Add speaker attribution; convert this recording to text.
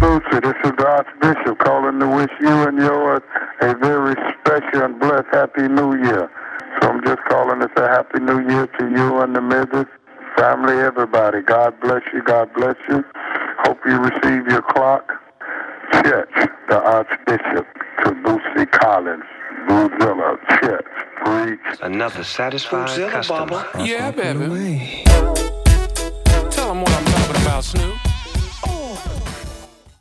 Speaker 1: Boosie, this is the Archbishop calling to wish you and yours a very special and blessed Happy New Year. So I'm just calling to say Happy New Year to you and the Mrs. family, everybody. God bless you, God bless you. Hope you receive your clock. Church, the Archbishop, to Boosie Collins, Boozilla, Church, preach.
Speaker 2: Another satisfied
Speaker 3: Boozilla,
Speaker 2: customer.
Speaker 3: Baba. Yeah, baby. Tell them what I'm talking about, Snoop.